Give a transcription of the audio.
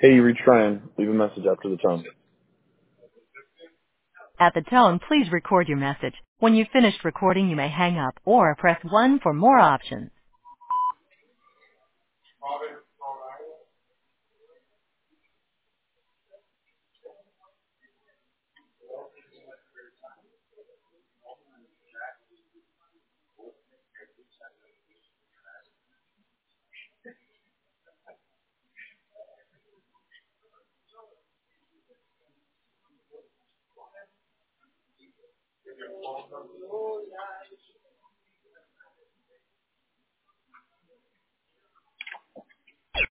Hey, you reached Ryan. Leave a message after the tone. At the tone, please record your message. When you've finished recording, you may hang up or press 1 for more options.